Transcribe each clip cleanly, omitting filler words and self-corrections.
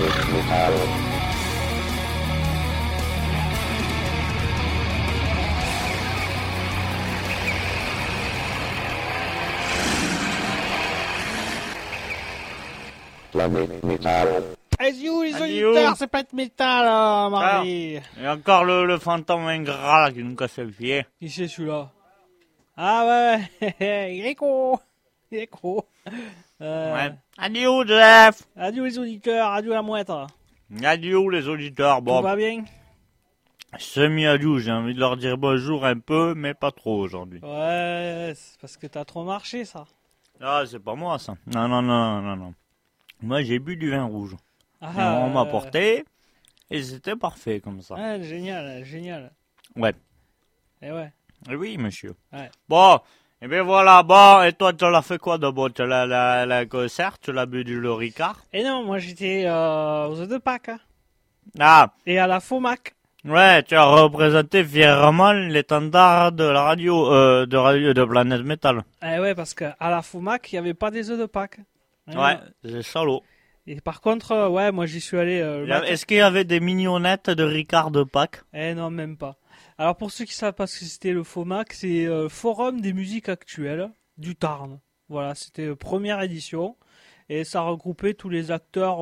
Planète Métal. Adieu les auditeurs, c'est pas de métal, Marie. Et encore le fantôme ingrat là, qui nous casse le pied. Qui c'est celui-là? Ah ouais, il est con. Il est con. Ouais. Adieu Jeff. Adieu les auditeurs, adieu la mouette. Adieu les auditeurs. Bon, Tout va bien? semi-adieu, j'ai envie de leur dire bonjour un peu, mais pas trop aujourd'hui. Ouais, c'est parce que t'as trop marché ça. Ah, c'est pas moi ça. Non. Moi j'ai bu du vin rouge. Et on m'a porté et c'était parfait comme ça. Ouais, génial. Ouais. Et ouais. Et oui, monsieur. Ouais. Bon, et bien voilà, bon, et toi tu l'as fait quoi de bon? Tu l'as la concert, tu l'as bu le Ricard? Et non, moi j'étais aux œufs de Pâques. Hein. Ah, Et à la FOMAC. ouais, tu as représenté fièrement l'étendard de la radio, de Planète Métal. Eh ouais, parce qu'à la FOMAC, il n'y avait pas des œufs de Pâques. Ouais, c'est salaud. Et par contre, ouais, moi j'y suis allé. Est-ce qu'il y avait des mignonnettes de Ricard de Pâques? Eh non, même pas. Alors pour ceux qui savent pas ce que c'était le FOMAC, c'est Forum des musiques actuelles du Tarn. Voilà, c'était première édition. Et ça regroupait tous les acteurs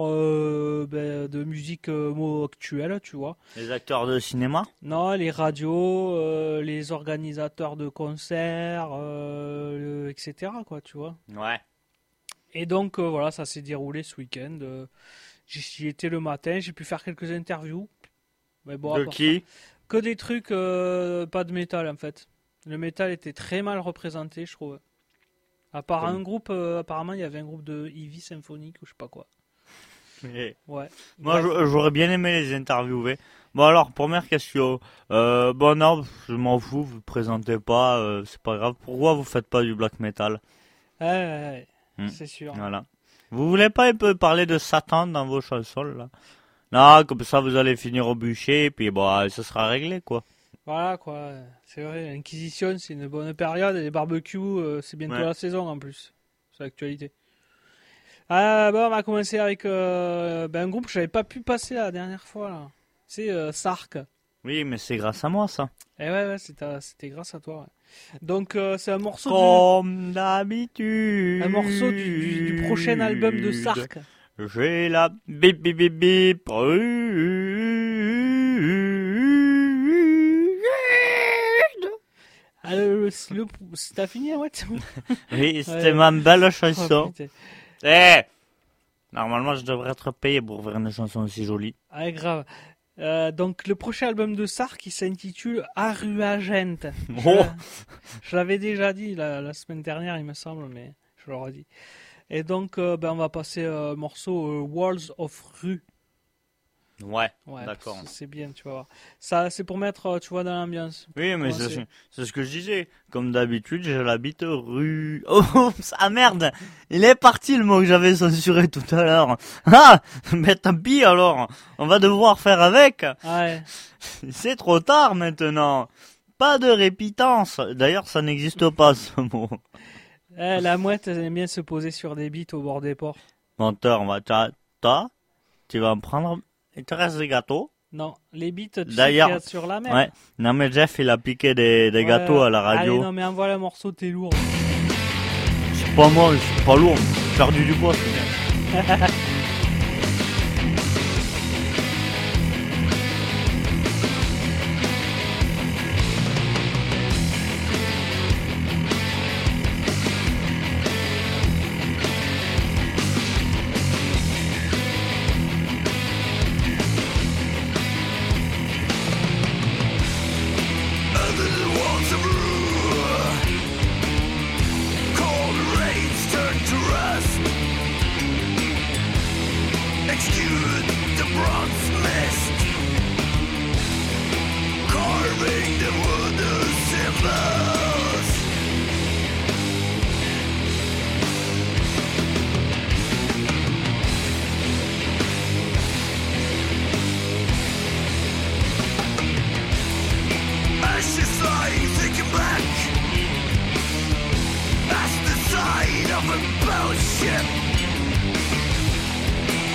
de musique actuelle, tu vois. Les acteurs de cinéma? Non, les radios, les organisateurs de concerts, etc., quoi, tu vois. Ouais. Et donc, voilà, ça s'est déroulé ce week-end. J'y étais le matin, j'ai pu faire quelques interviews. Mais bon, De qui? que des trucs, pas de métal, en fait. Le métal était très mal représenté, je trouve. À part un groupe, apparemment, il y avait un groupe de Heavy Symphonique ou je sais pas quoi. Ouais. Bref. Moi, j'aurais bien aimé les interviewer. Bon, alors, première question. Bon, non, je m'en fous, vous présentez pas, c'est pas grave. Pourquoi vous faites pas du black metal? Ouais, c'est sûr. Voilà. Vous voulez pas un peu parler de Satan dans vos chansons, là? Non, comme ça, vous allez finir au bûcher, et puis bon, ça sera réglé, quoi. Voilà, quoi. C'est vrai, l'Inquisition, c'est une bonne période, et les barbecues, c'est bientôt la saison, en plus. C'est l'actualité. Bon, on va commencer avec un groupe que j'avais pas pu passer la dernière fois, là. C'est Sark. Oui, mais c'est grâce à moi, ça. Et ouais, c'était grâce à toi, ouais. Donc, c'est un morceau Comme d'habitude. un morceau du prochain album de Sark. J'ai la bip bip bip bip. T'as fini, ouais? Oui, c'était ma belle chanson. Oh, Normalement, je devrais être payé pour faire une chanson aussi jolie. ah, grave. Donc, le prochain album de Sark, il s'intitule Aruagent. Oh. Je l'avais déjà dit la semaine dernière, il me semble, mais je le redis. Et donc, on va passer au morceau Walls of Rue. Ouais, Ouais, d'accord. c'est bien, tu vas voir. Ça, c'est pour mettre, tu vois, dans l'ambiance. Oui, mais Commencer. c'est ce que je disais. Comme d'habitude, j'habite rue... Oh, ah merde. Il est parti le mot que j'avais censuré tout à l'heure. Ah, mais tant pis alors. On va devoir faire avec. Ouais. C'est trop tard maintenant. Pas de répitance. D'ailleurs, ça n'existe pas ce mot. La mouette, elle aime bien se poser sur des bites au bord des ports. Menteur, tu vas en prendre... Il te reste des gâteaux. Non, les bites, tu sais qu'il y D'ailleurs, a sur la mer. ouais. Non mais Jeff, il a piqué des gâteaux à la radio. Allez, non, mais envoie le morceau, t'es lourd. C'est pas moi, c'est pas lourd. J'ai perdu du poids, c'est bien.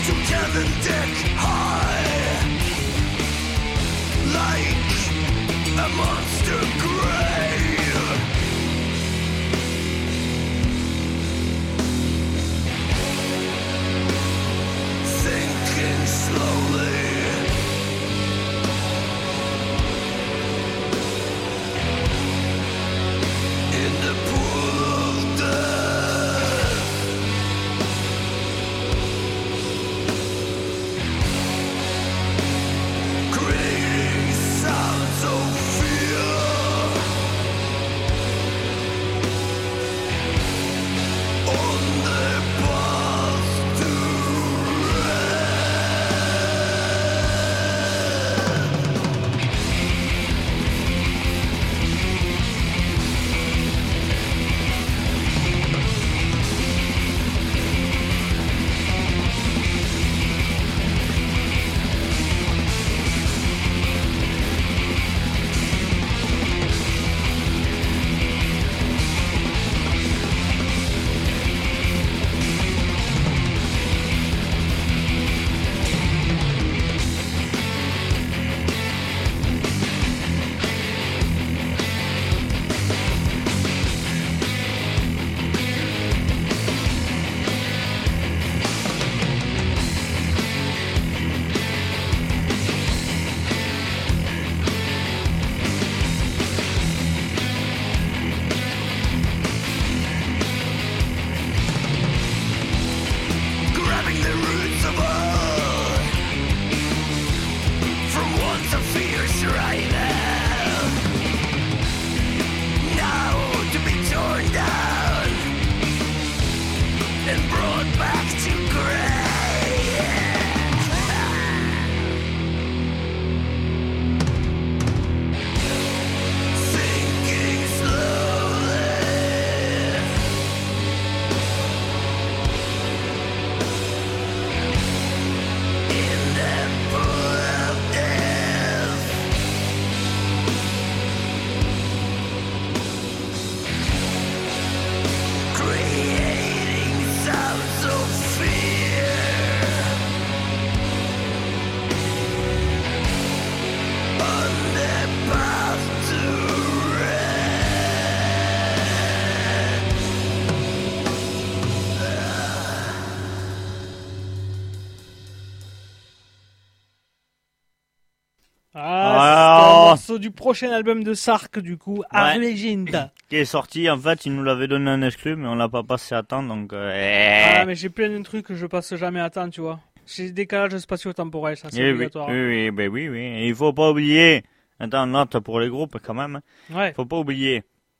Du prochain album de Sark, du coup, Arlegenta. Qui est sorti, en fait, il nous l'avait donné en exclu, mais on l'a pas passé à temps, donc... Ah, mais j'ai plein de trucs que je passe jamais à temps, tu vois. J'ai des décalages spatio-temporels, ça c'est obligatoire. Oui. Et il faut pas oublier... Attends, note pour les groupes, quand même. Ouais. Faut pas oublier...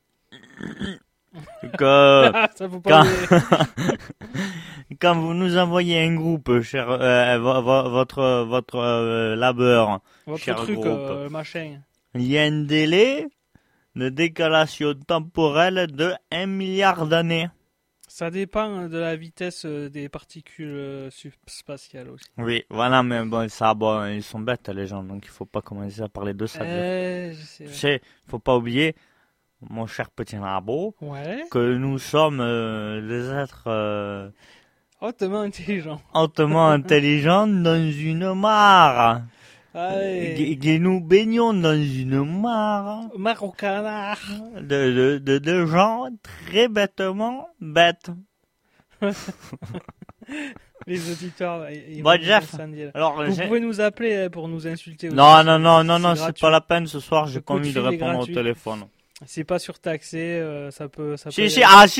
que... ça faut pas oublier. Quand vous nous envoyez un groupe, cher... votre labeur... Votre cher truc, groupe. machin. Il y a un délai de décalation temporelle de 1 milliard d'années. Ça dépend de la vitesse des particules subspatiales aussi. Oui, voilà, mais bon, ils sont bêtes les gens, donc il faut pas commencer à parler de ça. Je sais. Tu sais, faut pas oublier, mon cher petit labo, que nous sommes des êtres hautement intelligents. Hautement intelligents dans une mare. Et nous baignons dans une mare au canard de gens très bêtement bêtes. Les auditeurs, ils bon, Jeff, alors, vous pouvez nous appeler pour nous insulter aussi. Non, c'est pas la peine ce soir, j'ai pas envie de répondre au téléphone. C'est pas surtaxé, ça peut... Si,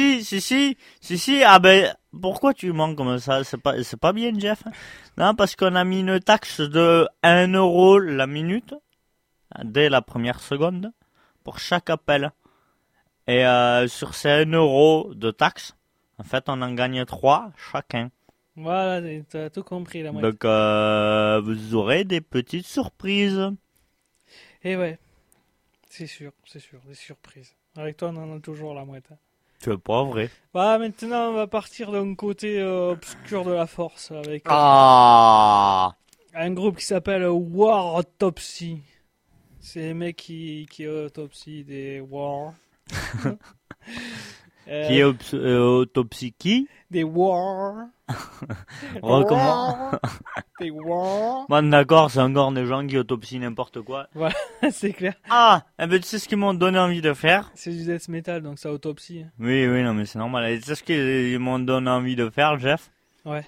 pourquoi tu mens comme ça? C'est pas bien, Jeff. Non, parce qu'on a mis une taxe de 1 euro la minute, dès la première seconde, pour chaque appel. Et sur ces 1 euro de taxe, en fait, on en gagne 3 chacun. Voilà, t'as tout compris, la moitié. Donc, vous aurez des petites surprises. Et ouais. C'est sûr, des surprises. Avec toi, on en a toujours la moitié. C'est pas vrai. Bah, maintenant, on va partir d'un côté obscur de la force avec un groupe qui s'appelle War Autopsy. C'est les mecs qui autopsient des War. Qui est autopsie qui? Des wars. Recommence. Des wars. Bon, d'accord, c'est encore des gens qui autopsient n'importe quoi. C'est clair. Ah, eh ben, tu sais ce qu'ils m'ont donné envie de faire? C'est du death metal, donc ça autopsie. Oui, non, mais c'est normal. Et tu sais ce qu'ils m'ont donné envie de faire, Jeff? Ouais.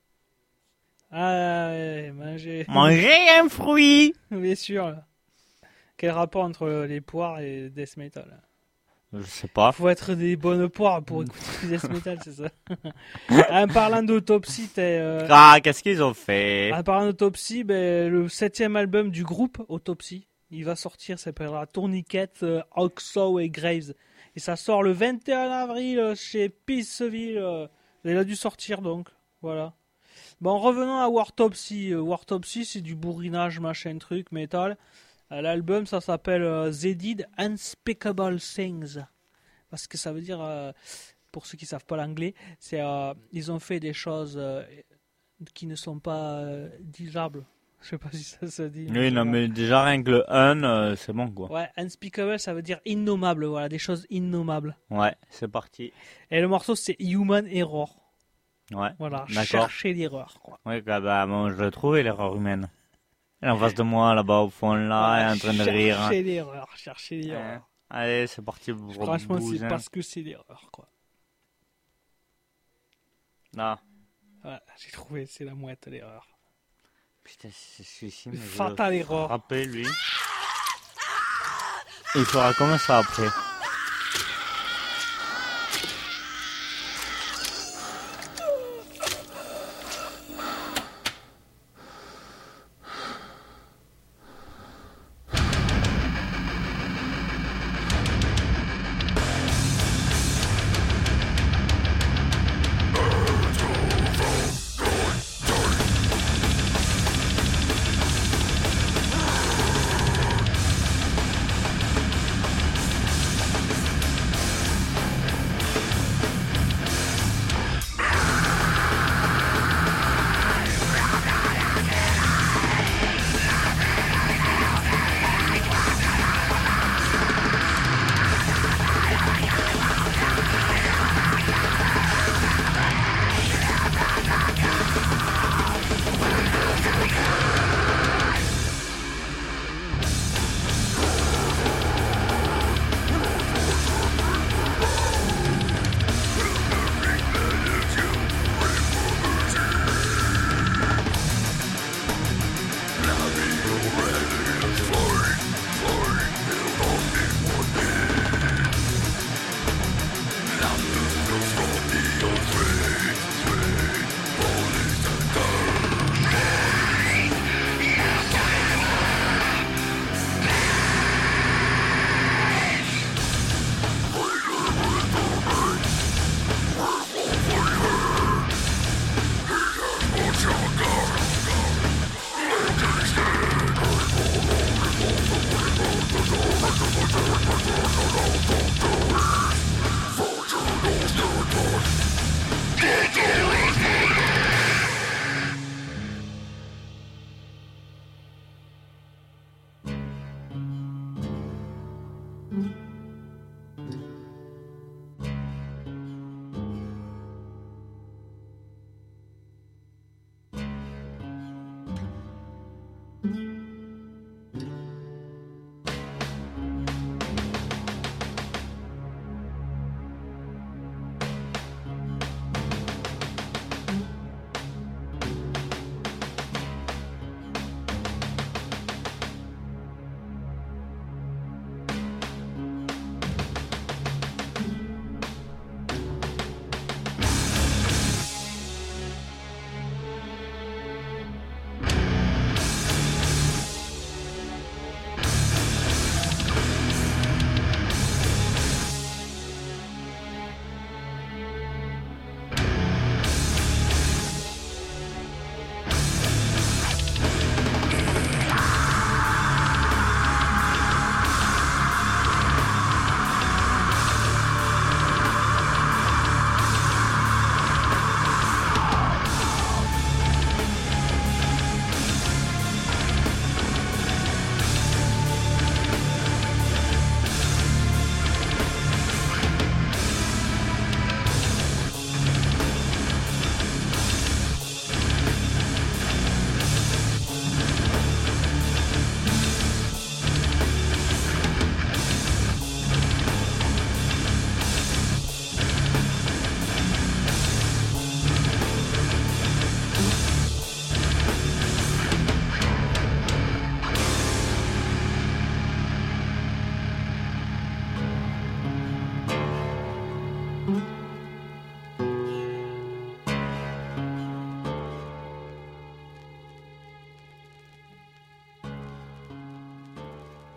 Ah, ouais, manger. Manger un fruit! Bien sûr. Là. Quel rapport entre les poires et death metal? Je sais pas. Faut être des bonnes poires pour écouter du death metal, c'est ça. En parlant d'autopsie, Ah, qu'est-ce qu'ils ont fait? En parlant d'autopsie, le 7e album du groupe Autopsie, il va sortir, ça s'appellera Tourniquet, Oxow et Graves. Et ça sort le 21 avril chez Peaceville. Il a dû sortir donc, voilà. Bon, revenons à Wartopsy. Wartopsy, c'est du bourrinage, machin truc, métal. L'album, ça s'appelle They Did Unspeakable Things. Parce que ça veut dire, pour ceux qui ne savent pas l'anglais, c'est ils ont fait des choses qui ne sont pas disables. Je sais pas si ça se dit. Oui, non, mais déjà rien que le un, c'est bon, quoi. Ouais, unspeakable, ça veut dire innommable, voilà, des choses innommables. Ouais, c'est parti. Et le morceau, c'est Human Error. Ouais, voilà, d'accord. Chercher l'erreur, quoi. Ouais, bah, bon, je l'ai trouvé, l'erreur humaine. Elle est en face de moi, là-bas, au fond, là, elle est en train de rire. Chercher l'erreur. Allez, c'est parti. Franchement, c'est parce que c'est l'erreur, quoi. Là. Ouais, j'ai trouvé, c'est la mouette, l'erreur. Putain, c'est celui-ci, mais Fatal erreur. Frapper, lui. Il fera comme ça après.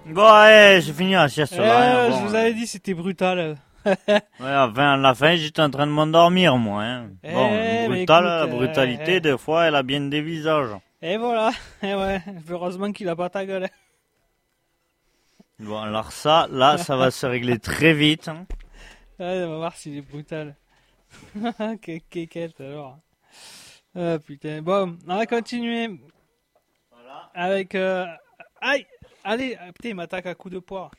Bon, allez, j'ai fini la sieste là. Hein, Je vous avais dit, c'était brutal. Ouais, à la fin, j'étais en train de m'endormir, moi. Hein. Bon, mais brutal, écoute, la brutalité, des fois, elle a bien des visages. Et voilà. Et ouais, heureusement qu'il a pas ta gueule. Bon, alors ça, là, ça va se régler très vite. Hein. Ouais, on va voir s'il est brutal. Quéquette alors. Ah putain. Bon, on va continuer Voilà. avec. Aïe! Allez, putain, il m'attaque à coups de poire.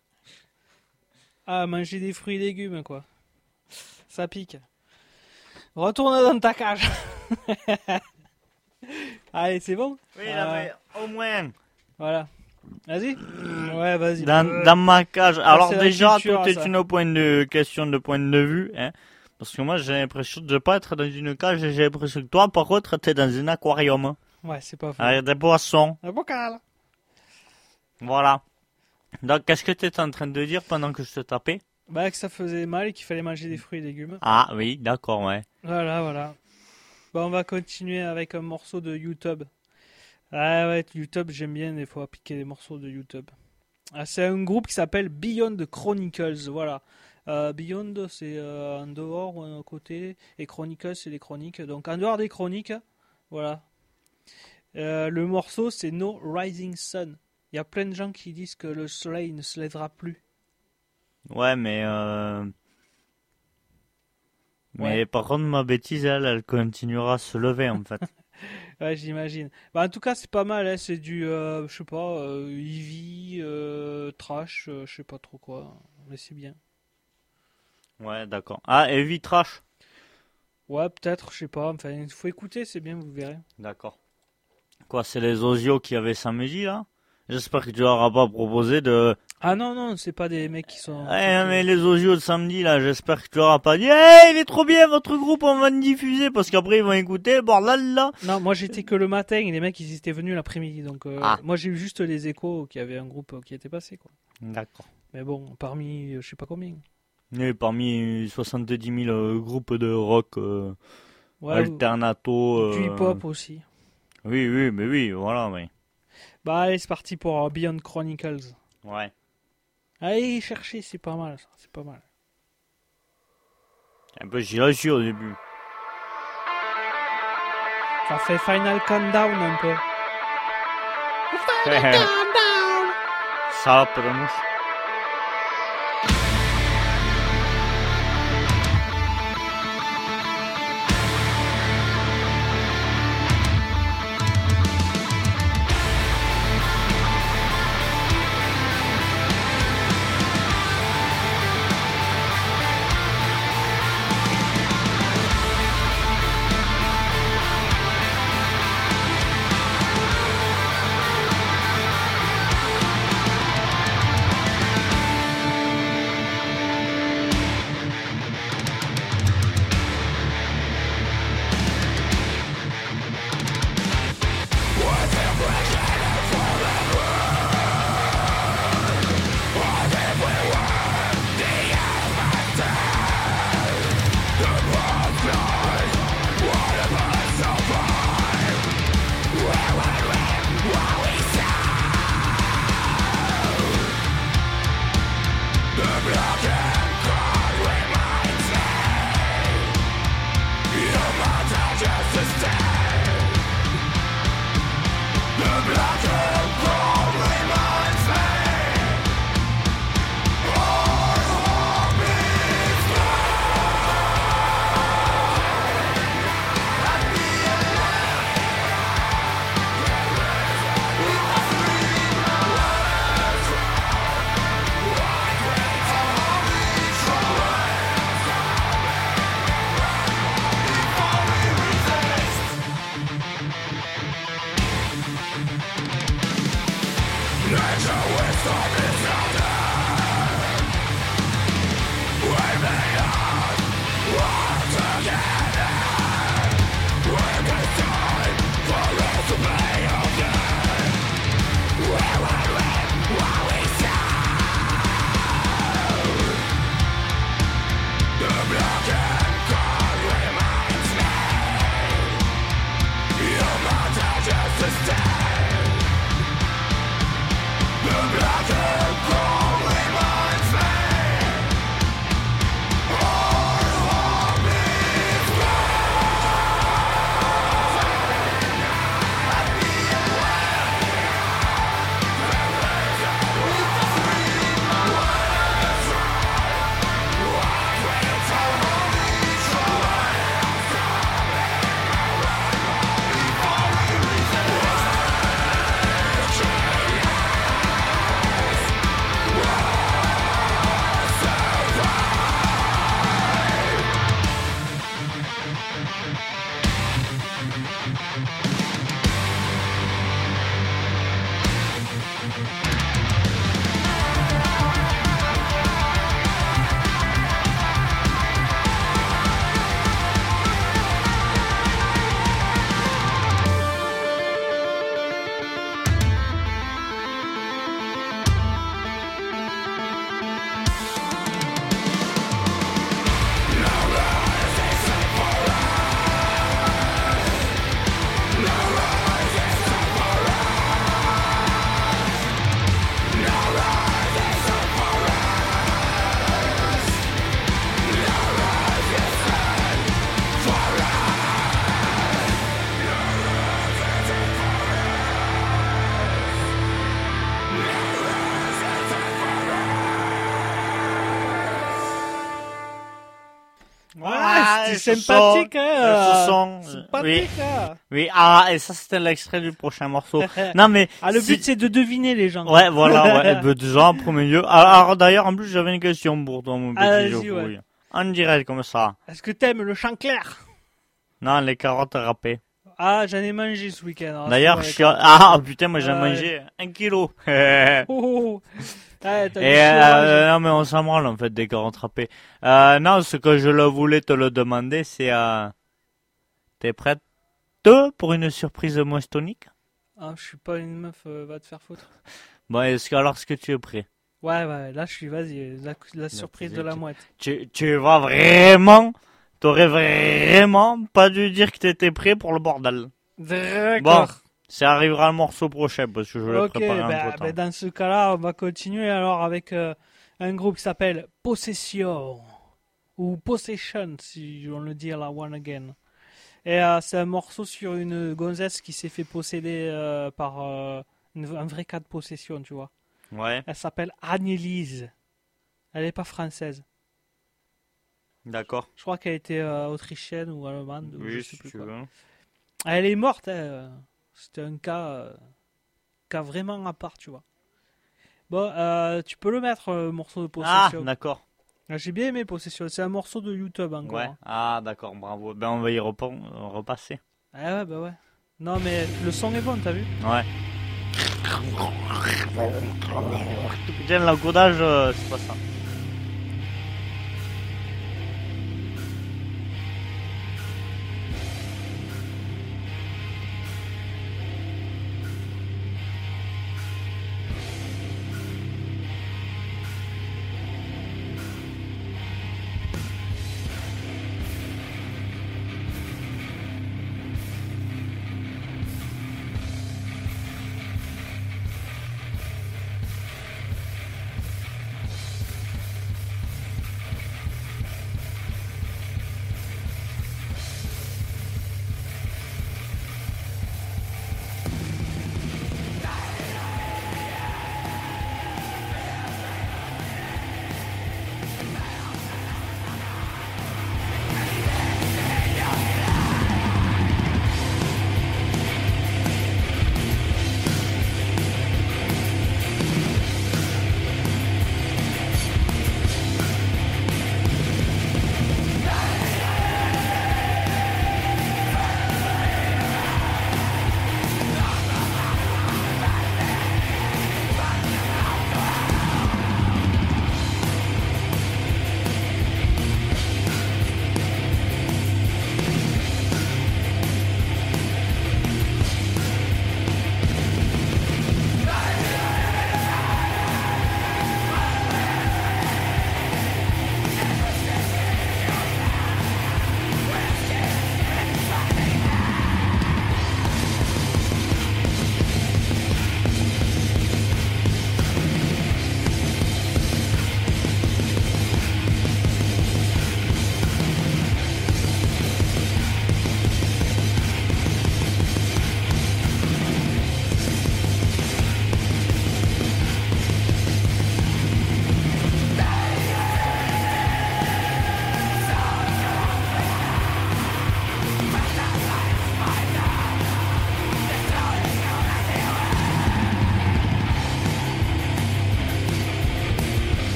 Ah, manger des fruits et légumes, quoi. Ça pique. Retourne dans ta cage. Allez, c'est bon? Oui, là, mais au moins. Voilà. Vas-y. Ouais, vas-y. Dans ma cage. Alors c'est la déjà, culture, tout est ça. une question de point de vue. Hein. Parce que moi, j'ai l'impression de ne pas être dans une cage. Et j'ai l'impression que toi, par contre, t'es dans un aquarium. Hein. Ouais, c'est pas faux. Avec des poissons. Un bocal. Voilà. Donc, qu'est-ce que tu étais en train de dire pendant que je te tapais? Bah, que ça faisait mal et qu'il fallait manger des fruits et légumes. Ah oui, d'accord, ouais. Voilà. Bon, on va continuer avec un morceau de YouTube. Ah ouais, YouTube, j'aime bien des fois piquer des morceaux de YouTube. Ah, c'est un groupe qui s'appelle Beyond Chronicles, voilà. Beyond, c'est en dehors ou à côté, et Chronicles, c'est les chroniques. Donc en dehors des chroniques, voilà. Le morceau, c'est No Rising Sun. Il y a plein de gens qui disent que le soleil ne se lèvera plus. Ouais, mais Ouais. par contre, ma bêtise, elle continuera à se lever, en fait. Ouais, j'imagine. Bah, en tout cas, c'est pas mal, hein. C'est du, je sais pas, Eevee, Trash, je sais pas trop quoi. Mais c'est bien. Ouais, d'accord. Ah, et Vitrash. Ouais, peut-être, je sais pas. Enfin, il faut écouter, c'est bien, vous verrez. D'accord. Quoi, c'est les osios qui avaient samedi, là? J'espère que tu leur as pas proposé de... Ah non, c'est pas des mecs qui sont... Ouais, mais les osios de samedi, là, j'espère que tu leur as pas dit, hey, il est trop bien, votre groupe, on va le diffuser, parce qu'après, ils vont écouter, bordel, là. Non, moi j'étais que le matin et les mecs ils étaient venus l'après-midi. Donc moi j'ai eu juste les échos qu'il y avait un groupe qui était passé, quoi. D'accord. Mais bon, parmi je sais pas combien. Et parmi 70 000 groupes de rock, Ouais, alternato... du hip-hop aussi. Oui, mais oui, voilà, oui. Bah allez, c'est parti pour Beyond Chronicles. Ouais. Allez chercher, c'est pas mal ça, c'est pas mal. Un peu gilagieux au début. Ça fait Final Countdown un peu. Salope de mouche. C'est sympathique, hein. Ce son. Sympathique, Oui. hein. Oui, ah, et ça, c'était l'extrait du prochain morceau. Non, mais. Ah, le but, c'est de deviner les gens. Ouais, voilà, ouais. Ben, déjà, en premier lieu. Alors, d'ailleurs, en plus, j'avais une question pour toi, mon petit Vas-y, Geoffroy. ouais. En direct, comme ça. Est-ce que t'aimes le chant clair? Non, les carottes râpées. Ah, j'en ai mangé ce week-end. Alors, D'ailleurs, c'est je vrai, suis... Ah, putain, moi, j'ai Ouais. mangé 1 kilo. Oh, oh, oh. Ouais, t'as Et du courage. non, mais on s'en branle, en fait, des carottes râpées. Non, ce que je voulais te le demander, c'est... T'es prête pour une surprise mouestonique? Ah, je suis pas une meuf, va te faire foutre. Bon, est-ce que tu es prêt? Ouais, là, je suis, vas-y, la surprise de la mouette. Tu vas vraiment... T'aurais vraiment pas dû dire que t'étais prêt pour le bordel. D'accord. Bon, ça arrivera le morceau prochain, parce que je l'ai Ok, préparé entre temps. ben, dans ce cas-là, on va continuer alors avec un groupe qui s'appelle Possession. Ou Possession, si on le dit à la One Again. Et c'est un morceau sur une gonzesse qui s'est fait posséder par un vrai cas de possession, tu vois. Ouais, Elle s'appelle Annelise. Elle n'est pas française. d'accord. Je crois qu'elle était autrichienne ou allemande. Ou je Oui, sais si plus tu quoi. veux. Elle est morte. Hein. C'était un cas vraiment à part, tu vois. Bon, tu peux le mettre, le morceau de Ah, Possession. d'accord. J'ai bien aimé Possession. C'est un morceau de YouTube encore. Ouais. Hein. Ah, d'accord, bravo. Ben, on va y repasser. Ah ouais, bah ouais. Non, mais le son est bon, t'as vu? Ouais. Putain, l'encodage, c'est pas ça.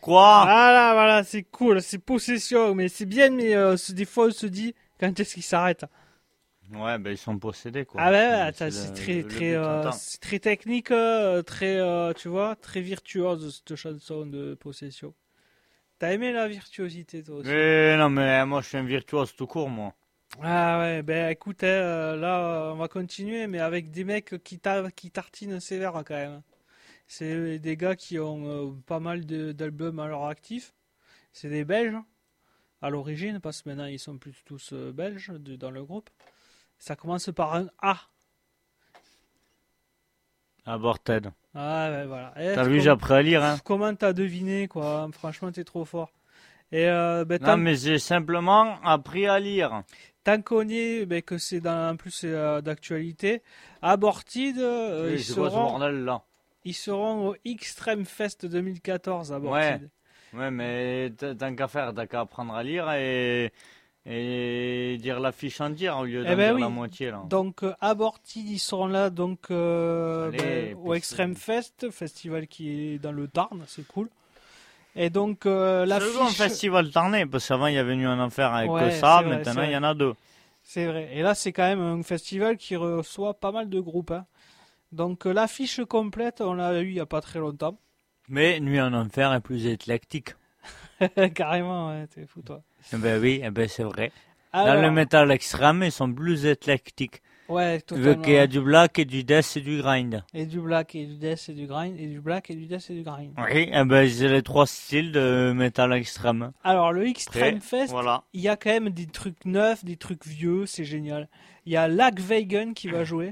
quoi? Voilà, c'est cool, c'est possession, mais c'est bien, mais des fois on se dit quand est-ce qu'il s'arrête. Ouais, ben ils sont possédés, quoi. Ah ouais, C'est c'est le- très le très but entend. c'est très technique, très tu vois, très virtuose cette chanson de possession. T'as aimé la virtuosité toi aussi? Non, mais moi, je suis un virtuose tout court, moi. Ah ouais, ben écoute, là on va continuer, mais avec des mecs qui tartinent sévère quand même. C'est des gars qui ont pas mal d'albums à leur actif. C'est des Belges à l'origine, parce que maintenant ils sont plus tous belges dans le groupe. Ça commence par un A. Aborted. Ah ouais, voilà. T'as vu, j'ai appris à lire, hein. Comment t'as deviné, quoi? Franchement, t'es trop fort. Et ben, Non, mais j'ai simplement appris à lire. tant qu'on y est, ben, que c'est en plus c'est, d'actualité, Aborted, Oui, c'est quoi ce bordel, là? ils seront au Extreme Fest 2014, Aborted. Ouais, mais tant qu'à faire, t'as qu'à apprendre à lire et dire l'affiche entière au lieu d'en ben dire oui. la moitié, là. Donc Aborted, ils seront là donc Allez, au Extreme Fest, festival qui est dans le Tarn, c'est cool. Et donc C'est le grand l'affiche, festival Tarnais, parce qu'avant il y avait Nuit en Enfer avec Ouais, que ça, c'est vrai, maintenant c'est il y en a deux. c'est vrai. Et là, c'est quand même un festival qui reçoit pas mal de groupes, hein. Donc l'affiche complète, on l'a eu il y a pas très longtemps. Mais Nuit en Enfer est plus éclectique. Carrément, ouais, t'es fou toi. Eh ben oui, eh ben c'est vrai. Alors, Dans le métal extrême, ils sont plus éclectiques. ouais, Vu totalement. qu'il y a du black et du death et du grind. Et du black et du death et du grind, et du black et du death et du grind. Oui, eh ben c'est les trois styles de métal extrême. Alors le Extreme Après, Fest, voilà. il y a quand même des trucs neufs, des trucs vieux, c'est génial. Il y a Lagwagon qui va jouer,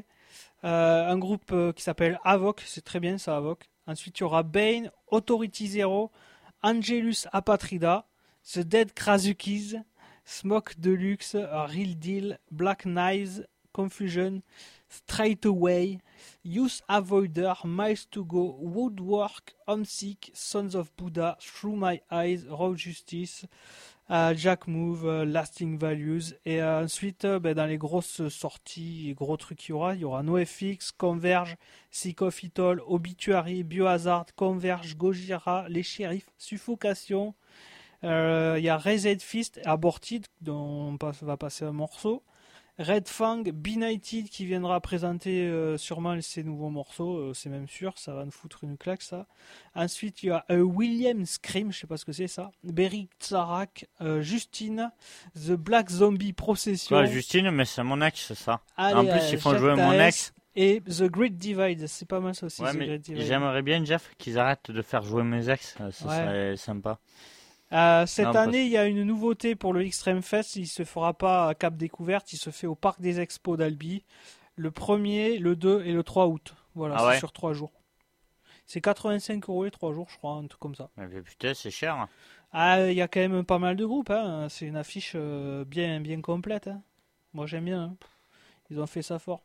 un groupe qui s'appelle Havok, c'est très bien ça, Havok. Ensuite il y aura Bane, Authority Zero, Angelus Apatrida, The Dead Krasukis, Smoke Deluxe, Real Deal, Black Knives, Confusion, Straight Away, Youth Avoider, Miles to Go, Woodwork, Homesick, Sons of Buddha, Through My Eyes, Raw Justice, Jack Move, Lasting Values. Et ensuite, ben, dans les grosses sorties, les gros trucs qu'il y aura NoFX, Converge, Sick of It All, Obituary, Biohazard, Converge, Gojira, Les Shérifs, Suffocation. Il y a Raised Fist, Aborted, dont on va passer un morceau. Red Fang, Benighted qui viendra présenter sûrement ses nouveaux morceaux, c'est même sûr, ça va nous foutre une claque ça. Ensuite il y a William Scream, je sais pas ce que c'est ça. Beric Tsarak, Justine, The Black Zombie Procession. Ouais, Justine, mais c'est mon ex, ça. Allez, En plus, ils font Jacques jouer mon Taes ex. Et The Great Divide, c'est pas mal ça aussi. Ouais, The mais Great Divide. j'aimerais bien, Jeff, qu'ils arrêtent de faire jouer mes ex. Ça Ouais. serait sympa. Cette Non, année, il y a une nouveauté pour le Extreme Fest. Il se fera pas à Cap Découverte, il se fait au Parc des Expos d'Albi, le 1er, le 2 et le 3 août. Voilà, Ah c'est ouais. sur 3 jours. C'est 85 € les 3 jours, je crois, un truc comme ça. Mais putain, c'est cher. Ah, il y a quand même pas mal de groupes, hein. C'est une affiche bien complète, hein. Moi, j'aime bien, hein. Ils ont fait ça fort.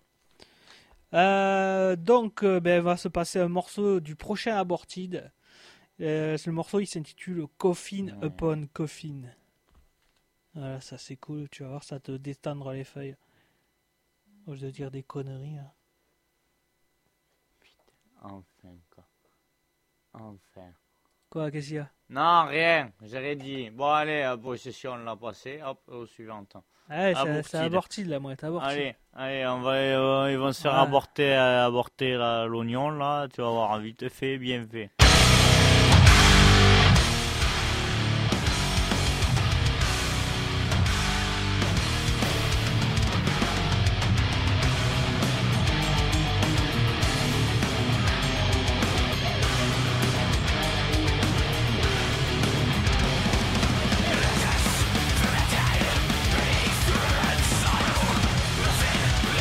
Donc, ben, va se passer un morceau du prochain Aborted. Le morceau il s'intitule Coffin Ouais. Upon Coffin. Voilà, ça c'est cool, tu vas voir, ça te détendre les feuilles. Au lieu de dire des conneries, hein. Enfin, quoi. Enfin. Quoi, qu'est-ce qu'il y a? Non, rien, j'ai dit. Bon, allez, à possession, on l'a passé. Hop, au suivant. Ouais, Aborted. c'est Aborted là, moi, t'es Aborted. Allez, on va, ils vont se faire Ouais. aborter l'oignon, là. Tu vas voir, vite fait, bien fait.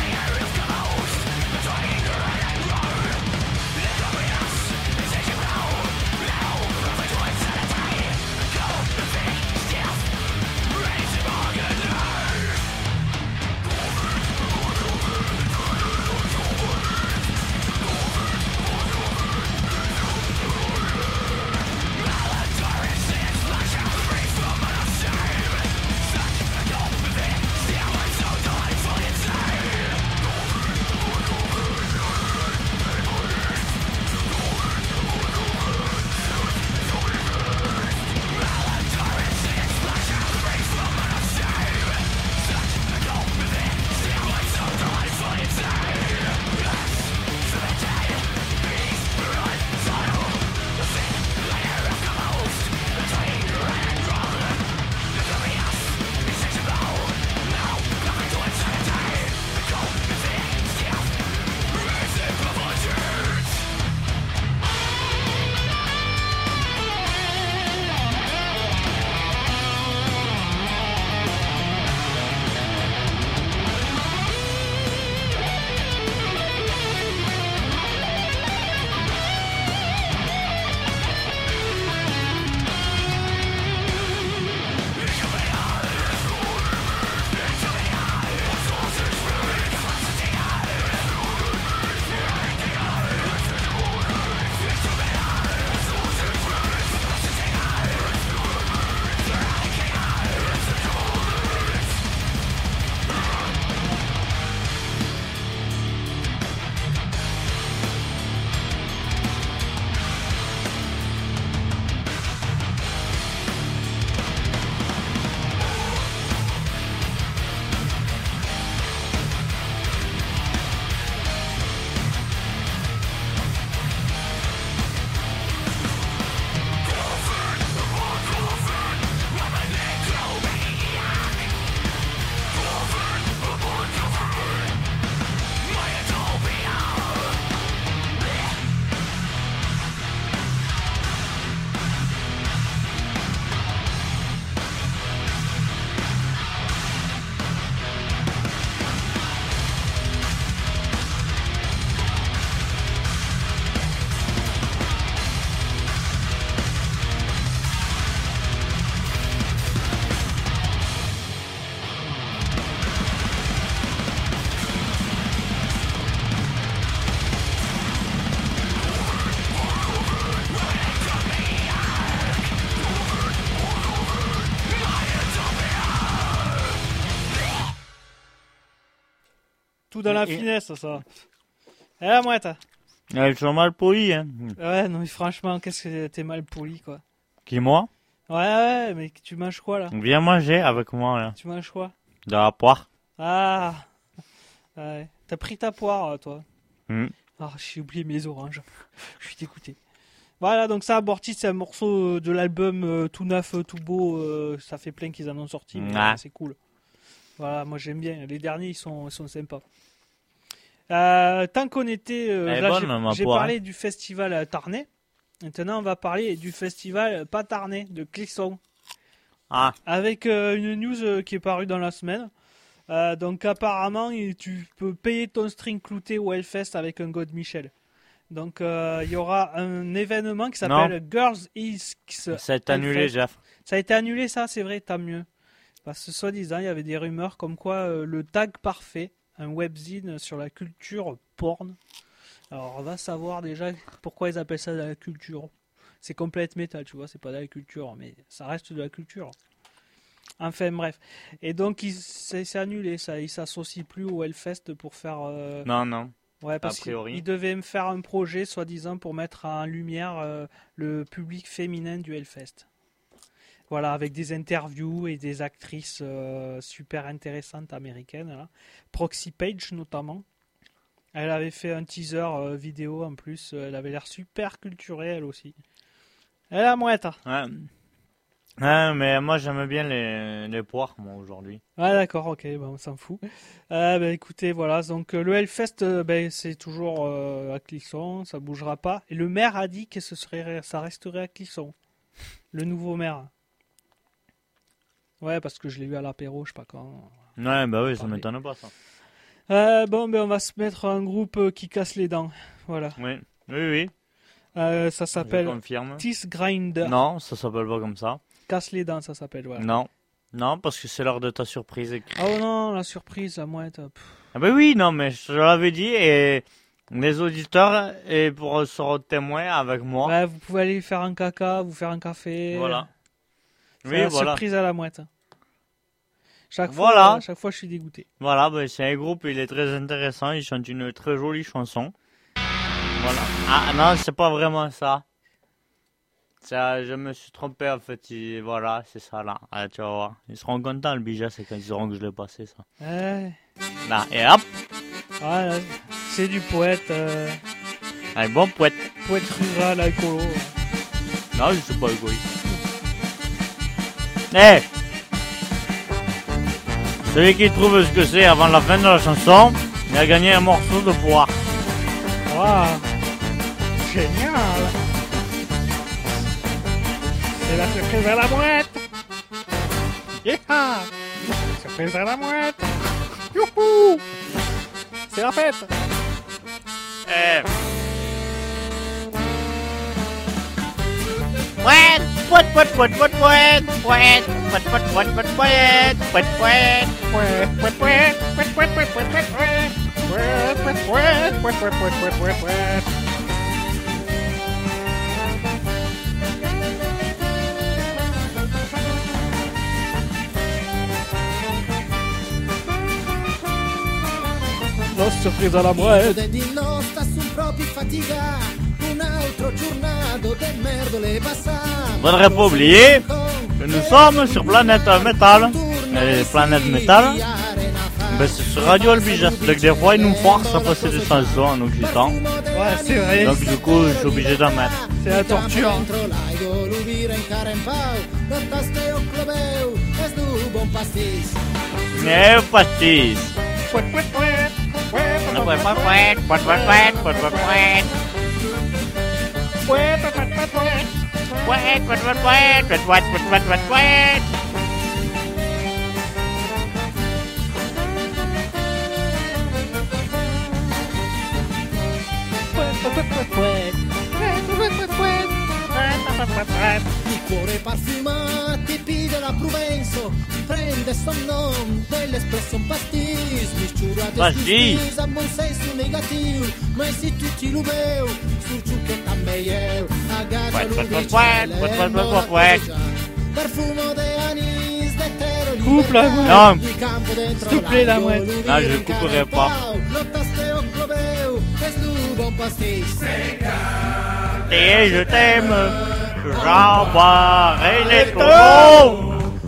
Take him out. Tout dans la finesse, ça. Et la mouette. Ils sont mal polis, hein. Ouais, non, mais franchement, qu'est-ce que t'es mal poli, quoi. Qui, moi? Ouais, mais tu manges quoi, là? Viens manger avec moi, là. Tu manges quoi? De la poire. Ah. Ouais. T'as pris ta poire, toi. Mm. Ah, j'ai oublié mes oranges. Je suis dégoûté. Voilà, donc ça, Abortis, c'est un morceau de l'album tout neuf, tout beau. Ça fait plein qu'ils en ont sorti, mais c'est cool. Voilà, moi j'aime bien. Les derniers, ils sont sympas. Tant qu'on était... là, j'ai parlé du festival Tarnais. Maintenant, on va parler du festival pas Tarnais, de Clisson. Ah. Avec une news qui est parue dans la semaine. Donc apparemment, tu peux payer ton string clouté au Hellfest avec un God Michel. Donc il y aura un événement qui s'appelle Girls X. Ça a été annulé, Jeff. Ça a été annulé, ça, c'est vrai, tant mieux. Parce que soi-disant, il y avait des rumeurs comme quoi le tag parfait, un webzine sur la culture porn. Alors on va savoir déjà pourquoi ils appellent ça de la culture. C'est complète métal, tu vois, c'est pas de la culture, mais ça reste de la culture. Enfin bref. Et donc c'est annulé, ça. Il s'associe plus au Hellfest pour faire... Non. Ouais, parce qu'il devait me faire un projet, soi-disant, pour mettre en lumière le public féminin du Hellfest. Voilà, avec des interviews et des actrices super intéressantes américaines. Là. Proxy Page, notamment. Elle avait fait un teaser vidéo, en plus. Elle avait l'air super culturée, elle aussi. Elle est la mouette. Ouais, mais moi j'aime bien les poires, moi, aujourd'hui. Ah d'accord, ok, on s'en fout. Écoutez, voilà, donc le Hellfest, c'est toujours à Clisson, ça bougera pas. Et le maire a dit que ça resterait à Clisson. Le nouveau maire. Ouais, parce que je l'ai eu à l'apéro, je sais pas quand. Ouais, bah oui, ça m'étonne pas, ça. On va se mettre un groupe qui casse les dents, voilà. Oui. Ça s'appelle Teeth Grinder. Non, ça s'appelle pas comme ça. Casse les dents, ça s'appelle, voilà. Non, parce que c'est l'heure de ta surprise. Oh non, la surprise, à moi, top. Ah bah oui, non, mais je l'avais dit, et les auditeurs, et pour se témoin avec moi. Ouais, vous pouvez aller faire un caca, vous faire un café. Voilà. C'est surprise à la mouette. Chaque fois, je suis dégoûté. Voilà, c'est un groupe, il est très intéressant, il chante une très jolie chanson. Voilà. Ah non, c'est pas vraiment ça. Je me suis trompé en fait, voilà, c'est ça là. Ah, tu vas voir. Ils seront contents le bija, c'est quand ils sauront que je l'ai passé ça. Là, et hop. Voilà, c'est du poète. Un bon poète. Poète rural, écolo. Non, je suis pas égoïste. Celui qui trouve ce que c'est avant la fin de la chanson, il a gagné un morceau de poire. Wow. Génial. C'est la surprise à la mouette. Yeah. Surprise à la mouette. Youhou. C'est la fête. La surprise à la mouette. Faudrait pas oublier que nous sommes sur Planète Métal. Et Planète Métal, c'est sur Radio Albija. Donc des fois ils nous forcent à passer des chansons en occitan. Ouais, c'est vrai. Donc du coup je suis obligé d'en mettre. C'est la torture. Pastis. Il cuore parfumati pide la Provenzo, prende son nom dell'espresso un pastis, mistura destis amb un senso negatiu, mas si tu ti lubeu, surgiu que també eu, agafa l'ubicel, perfumo de anís, de terol Coupe la mouette. Non, S'il te plaît, la mouette. non, je couperai pas. Et je t'aime, j'en boirai les taureaux.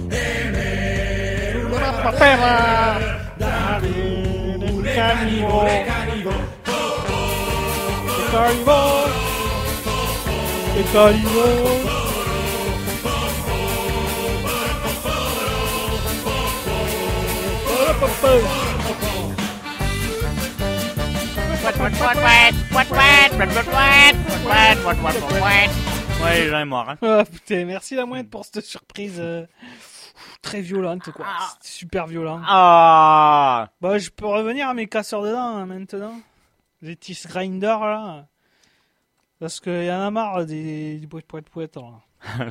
Ouais, j'en ai marre. Hein. Ah, putain, merci la mouette pour cette surprise très violente, quoi. Ah. C'était super violent. Ah, Bah, je peux revenir à mes casseurs de dents hein, maintenant. Les teeth grinders là. Parce qu'il y en a marre des poètes. Là.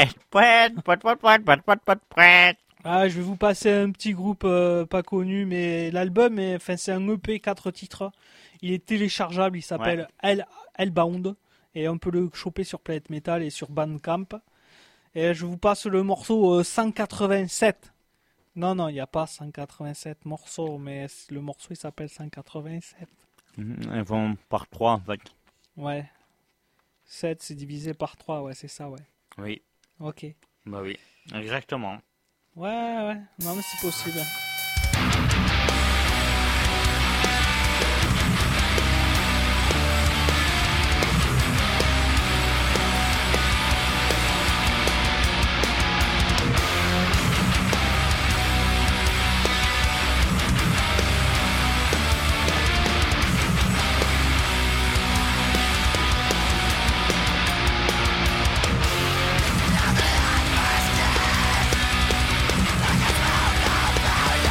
Ah, je vais vous passer un petit groupe pas connu, mais l'album, c'est un EP 4 titres. Il est téléchargeable, il s'appelle Hellbound. Et on peut le choper sur Planet Metal et sur Bandcamp. Et je vous passe le morceau 187. Non, il n'y a pas 187 morceaux, mais le morceau il s'appelle 187. Ils vont par 3 en fait. Ouais. 7 c'est divisé par 3, ouais, c'est ça, ouais. Oui, Ok. bah oui, exactement. Ouais, non mais c'est possible. Like a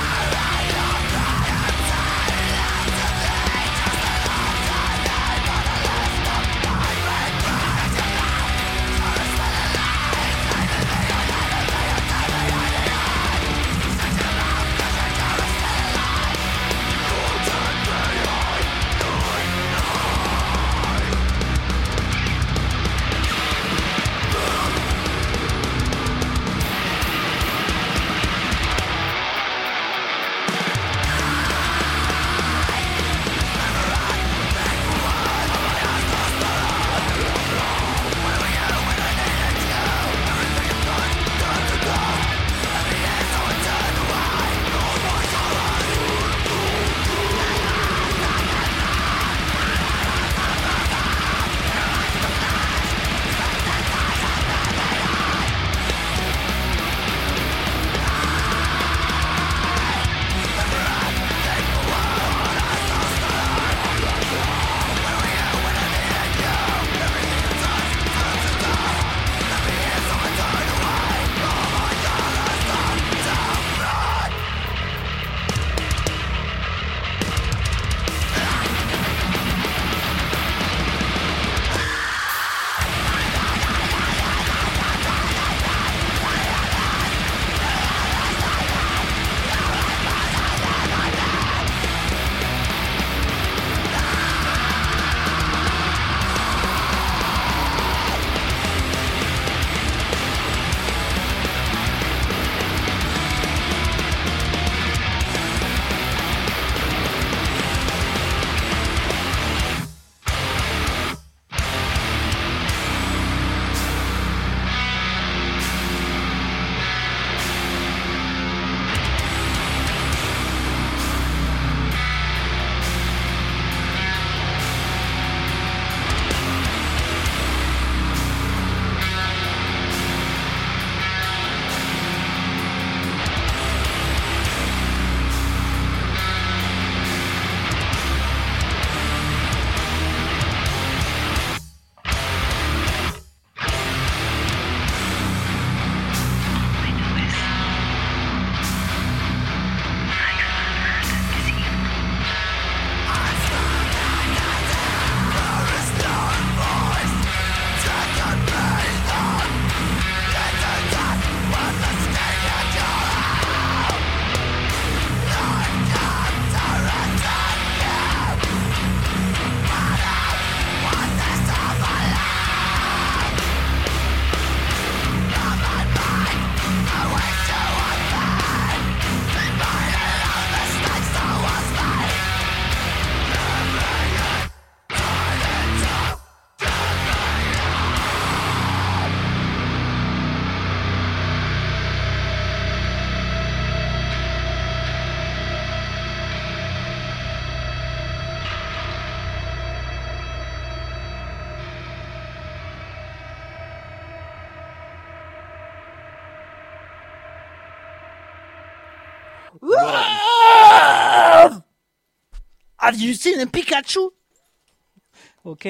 Have you seen a Pikachu? Ok.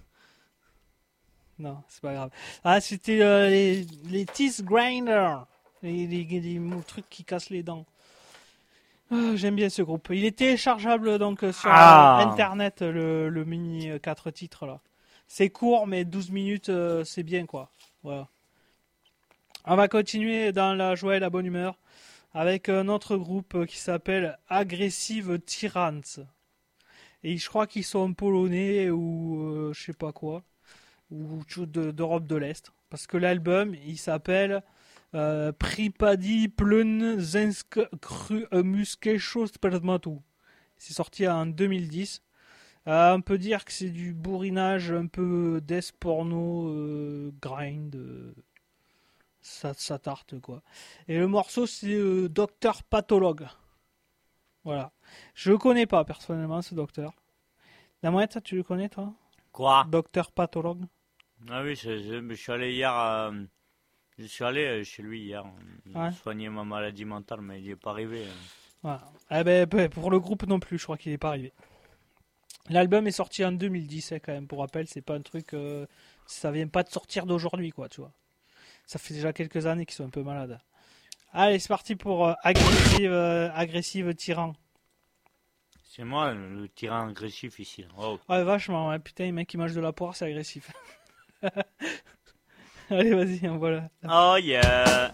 Non, c'est pas grave. Ah, c'était les teeth grinders. Les trucs qui cassent les dents. Ah, j'aime bien ce groupe. Il est téléchargeable donc sur internet, le mini 4 titres là. C'est court, mais 12 minutes, c'est bien quoi. Voilà. On va continuer dans la joie et la bonne humeur avec un autre groupe qui s'appelle Aggressive Tyrants. Et je crois qu'ils sont polonais ou je sais pas quoi. Ou d'Europe de l'Est. Parce que l'album, il s'appelle Pripadi Plunzensk Muskesho Spermatu. C'est sorti en 2010. On peut dire que c'est du bourrinage un peu death porno, grind. Ça tarte quoi. Et le morceau, c'est Docteur Pathologue. Voilà. Je le connais pas personnellement, ce docteur. La mouette, tu le connais toi? Quoi? Docteur Pathologue. Ah oui, je suis allé hier. Je suis allé chez lui hier. Soigner ma maladie mentale, mais il n'est pas arrivé. Voilà. Eh ben, pour le groupe non plus, je crois qu'il n'est pas arrivé. L'album est sorti en 2010, quand même. Pour rappel, c'est pas un truc. Ça vient pas de sortir d'aujourd'hui, quoi, tu vois. Ça fait déjà quelques années qu'ils sont un peu malades. Allez, c'est parti pour agressive tyran. C'est moi le tyran agressif ici. Oh. Ouais, vachement. Ouais. Putain, les mecs qui mangent de la poire, c'est agressif. Allez, vas-y, voilà. Oh yeah.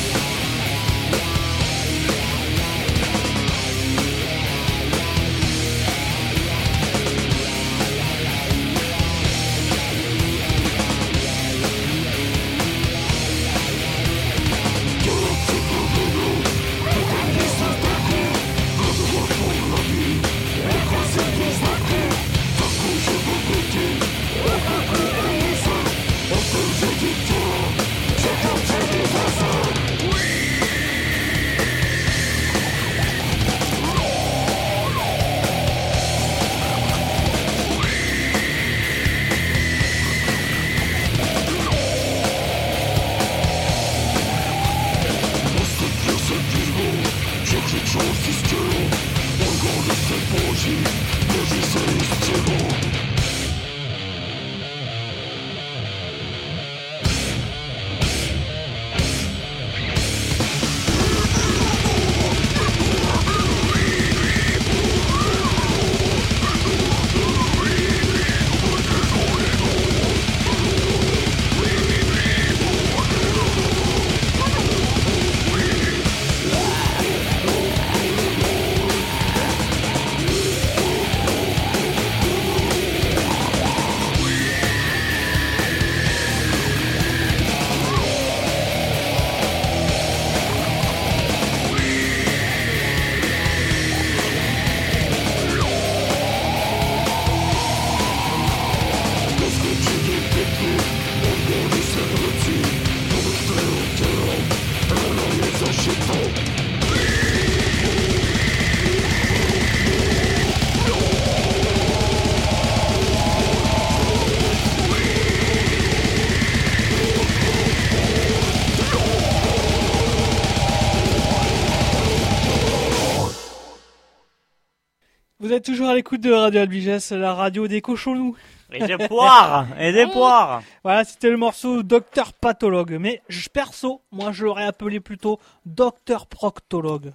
Vous êtes toujours à l'écoute de Radio Albiges, la radio des cochonous. Et des poires. Et des poires. Voilà, c'était le morceau Docteur Pathologue. Mais perso, moi je l'aurais appelé plutôt Docteur Proctologue.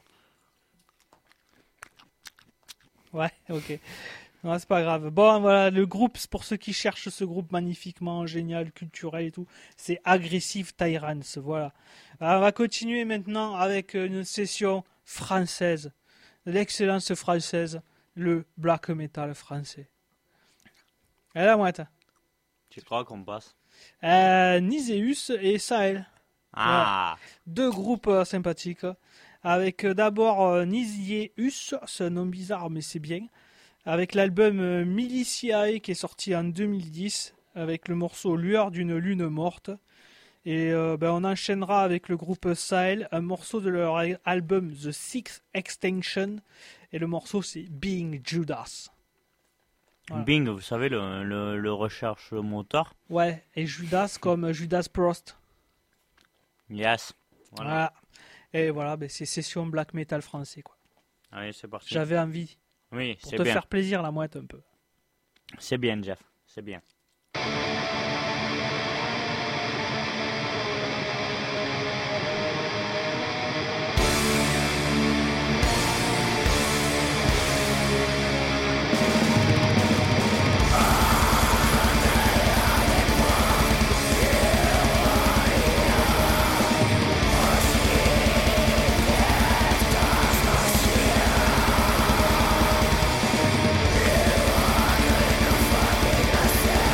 Ouais, ok. Non, c'est pas grave. Bon, voilà, le groupe, pour ceux qui cherchent ce groupe magnifiquement génial, culturel et tout, c'est Aggressive Tyrants. Voilà. Alors, on va continuer maintenant avec une session française. L'excellence française, le black metal français. Et là, moi, attends. Tu crois qu'on passe? Niseus et Sahel. Ah. Voilà. Deux groupes sympathiques. Avec d'abord Niseus, c'est un nom bizarre, mais c'est bien. Avec l'album Militiae qui est sorti en 2010, avec le morceau Lueur d'une lune morte. Et on enchaînera avec le groupe Sahel, un morceau de leur album The Sixth Extinction. Et le morceau c'est Being Judas. Voilà. Bing, vous savez, le recherche moteur. Ouais, et Judas comme Judas Prost. Yes. Voilà. Et voilà, ben, c'est session black metal français, quoi. Allez, c'est parti. J'avais envie, Oui, pour c'est te bien. faire plaisir, la mouette, un peu. C'est bien, Jeff. C'est bien. Fucking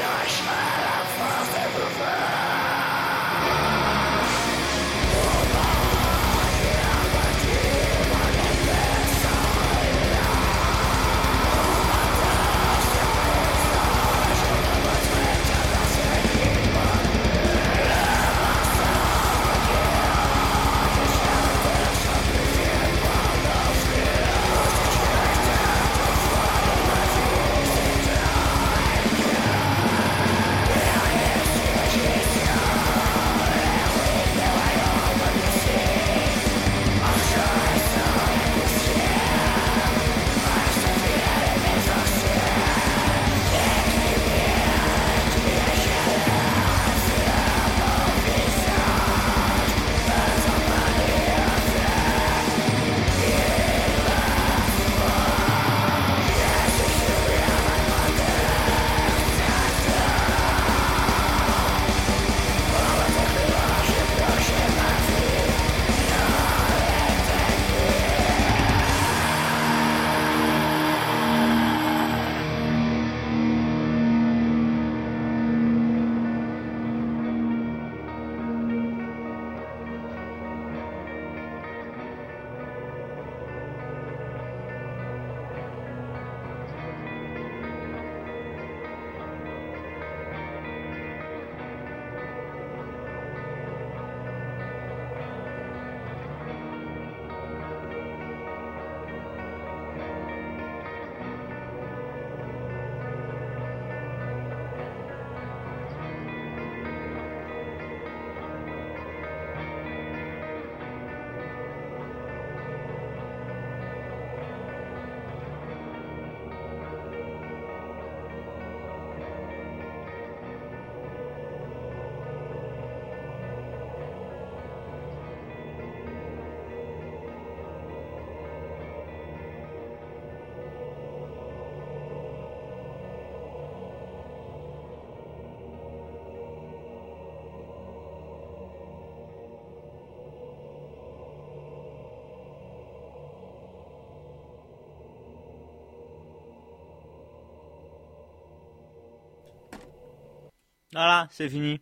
Voilà, c'est fini.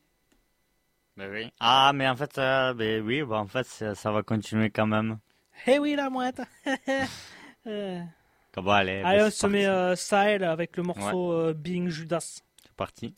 Ben oui. Ah, mais en fait, ben oui, en fait, ça va continuer quand même. Eh oui, la mouette. Bon, allez, Allez, ben, on c'est se met parti. Sahel avec le morceau Being Judas. C'est parti.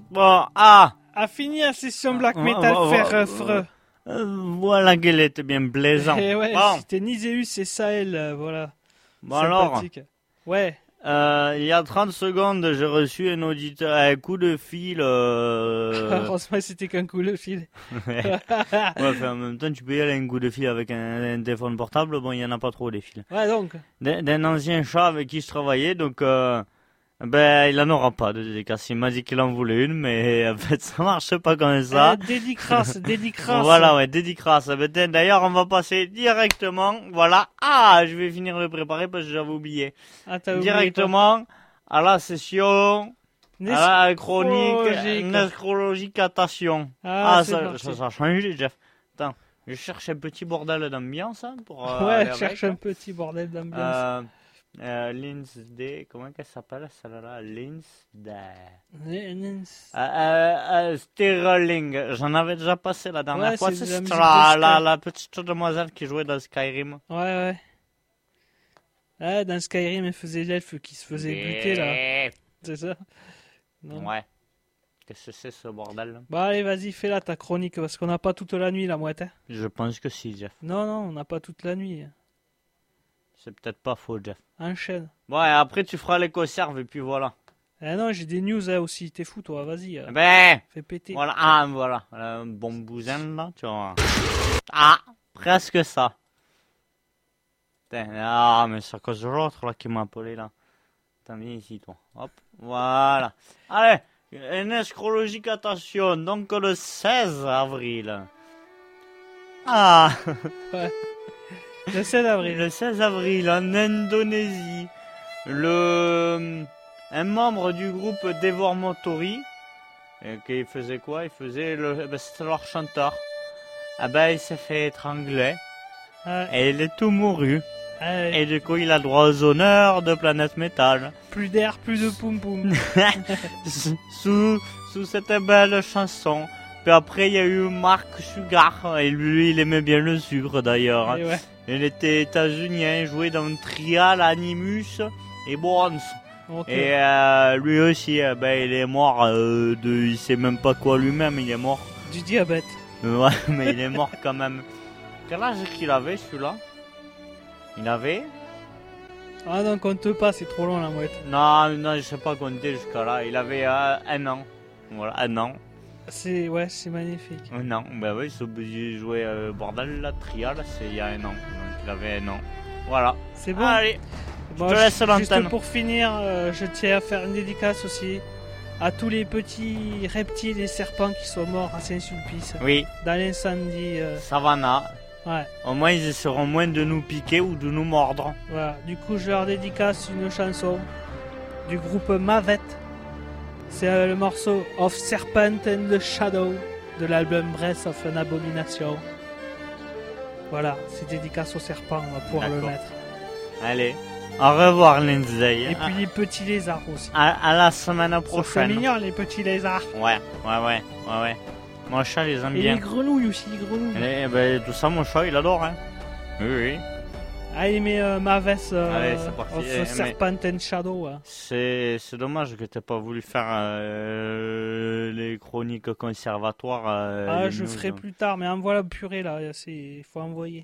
Bon, a fini la session black metal freux. Voilà qu'elle était bien plaisante. Et ouais, Bon, c'était Niseus et Sahel, voilà. bon alors, Sympathique. Ouais. il y a 30 secondes, j'ai reçu un coup de fil. Heureusement, c'était qu'un coup de fil. Ouais, enfin, en même temps, tu peux y aller un coup de fil avec un téléphone portable. Bon, il y en a pas trop des fils. Ouais, donc. D'un ancien chat avec qui je travaillais, donc ben il en aura pas de dédicace. Il m'a dit qu'il en voulait une, mais en fait ça marche pas comme ça. Dédicrace. Voilà, ouais, dédicace. Ben, d'ailleurs, on va passer directement. Voilà. Ah, je vais finir de préparer parce que j'avais oublié. Ah, t'as oublié Directement à la session. À la chronique Nécrologique. nécrologication. Ah, c'est ça parti. a changé, Jeff. Attends, je cherche un petit bordel d'ambiance hein, pour. Ouais, aller cherche avec. un petit bordel d'ambiance. Lindsay, comment qu'elle s'appelle celle-là? Lindsay. Sterling, j'en avais déjà passé la dernière Ouais, fois. c'est de la C'est musique de la petite demoiselle qui jouait dans Skyrim. Ouais. Ah, dans Skyrim, elle faisait l'elfe qui se faisait buter, là. C'est ça? Non. Ouais. Qu'est-ce que c'est ce bordel là? Bah, allez, vas-y, fais-la ta chronique, parce qu'on n'a pas toute la nuit, la mouette. Hein. Je pense que si, Jeff. Non, on n'a pas toute la nuit. C'est peut-être pas faux, Jeff. Enchaîne. Bon, et après tu feras les conserves et puis voilà. Eh non, j'ai des news hein, aussi. T'es fou, toi. Vas-y. Ben, Fais péter. voilà. Ah, voilà. Un bon bousin là, tu vois. Ah, presque ça. Putain, ah, mais c'est à cause de l'autre là qui m'a appelé là. Attends, viens ici, toi. Hop, voilà. Allez, une astrologique attention. Donc le 16 avril. Ah, Le 16 avril. le 16 avril en Indonésie, un membre du groupe Devor Motori, qui faisait quoi? Il faisait c'était leur chanteur. Ah ben il s'est fait étrangler et il est tout mouru. Et du coup il a droit aux honneurs de Planète Metal. Plus d'air, plus de poum poum. sous cette belle chanson. Puis après il y a eu Mark Sugar et lui il aimait bien le sucre d'ailleurs. Et ouais. Il était états-unien, jouait dans Trial, Animus et Bronze. Ok. Et lui aussi, il est mort il sait même pas quoi lui-même, il est mort. Du diabète. Ouais, mais il est mort quand même. Quel âge qu'il avait celui-là? Il avait? Ah non, compte pas, c'est trop long la mouette. Non, je sais pas compter jusqu'à là. Il avait 1 an. Voilà, 1 an. C'est magnifique. 1 an. Ben oui, ils sont obligés de jouer bordel, la Trial, c'est il y a 1 an. Donc il avait 1 an. Voilà. C'est bon. Allez, Bon, je te laisse l'antenne. juste pour finir, je tiens à faire une dédicace aussi à tous les petits reptiles et serpents qui sont morts à Saint-Sulpice Oui, dans l'incendie. Savannah. Ouais, Au moins, ils essaieront moins de nous piquer ou de nous mordre. voilà. Du coup, je leur dédicace une chanson du groupe Mavet. C'est le morceau Of Serpent and the Shadow de l'album Breath of an Abomination. Voilà, c'est dédicace au serpent, on va pouvoir le D'accord. mettre. Allez, au revoir, Lindsay. Et puis les petits lézards aussi. À la semaine C'est prochaine. mignon les petits lézards. Ouais. Mon chat, les aime Et bien. les grenouilles aussi, les grenouilles. Tout ça, mon chat, il adore, hein. Oui. Allez, mais Maves Allez, c'est parti. of Mais- Serpent and Shadow. Hein. C'est dommage que t'aies pas voulu faire les chroniques conservatoires. les Je news, ferai hein. plus tard, mais envoie la purée là, il faut envoyer.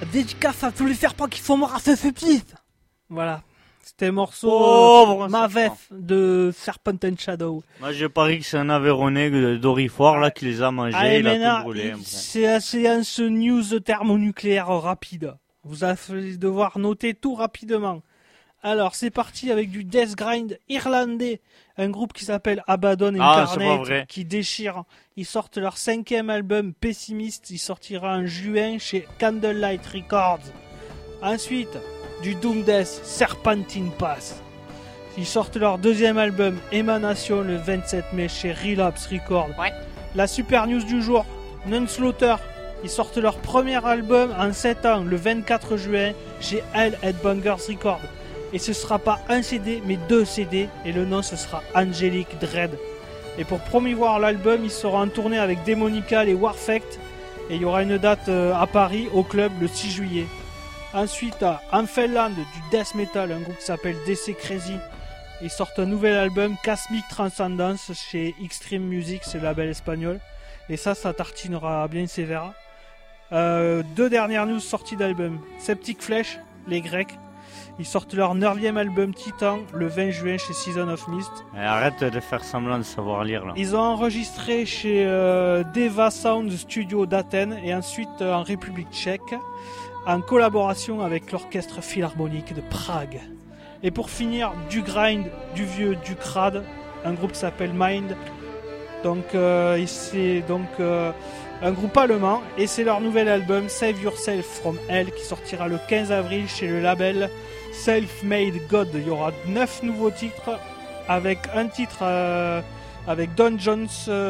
dédicace à tous les serpents qui sont morts à ce supplice. Voilà. C'était un morceau Pauvre Mavef de Serpent and Shadow. Moi, j'ai parié que c'est un Aveyronais d'Orifort, là, qui les a mangés, Allez, il a maintenant, tout brûlé. Après. c'est la séance news thermonucléaire rapide. Vous allez devoir noter tout rapidement. Alors, c'est parti avec du death grind irlandais. Un groupe qui s'appelle Abaddon Ah, c'est pas Incarnate, vrai. qui déchire. Ils sortent leur 5e album, Pessimist. Il sortira en juin chez Candlelight Records. Ensuite, du Doom Death, Serpentine Pass. Ils sortent leur 2e album, Émanation, le 27 mai chez Relapse Records. Ouais. La super news du jour, Nunslaughter. Ils sortent leur premier album en 7 ans, le 24 juin, chez Hell Headbangers Records. Et ce sera pas un CD, mais 2 CD, et le nom ce sera Angelic Dread. Et pour promouvoir l'album, ils seront en tournée avec Demonical et Warfect, et il y aura une date à Paris, au club, le 6 juillet. Ensuite, en Finlande, du death metal, un groupe qui s'appelle DC Crazy. Ils sortent un nouvel album, Cosmic Transcendence, chez Extreme Music, c'est le label espagnol. Et ça tartinera bien sévère. 2 dernières news sorties d'album. Septic Flesh, les Grecs. Ils sortent leur 9e album Titan le 20 juin chez Season of Mist. Et arrête de faire semblant de savoir lire, là. Ils ont enregistré chez Deva Sound Studio d'Athènes et ensuite en République tchèque, en collaboration avec l'Orchestre Philharmonique de Prague. Et pour finir, du grind, du vieux, du crade, un groupe qui s'appelle Mind. Donc c'est un groupe allemand et c'est leur nouvel album Save Yourself from Hell qui sortira le 15 avril chez le label Self-Made God. Il y aura 9 nouveaux titres avec un titre avec Dean Jones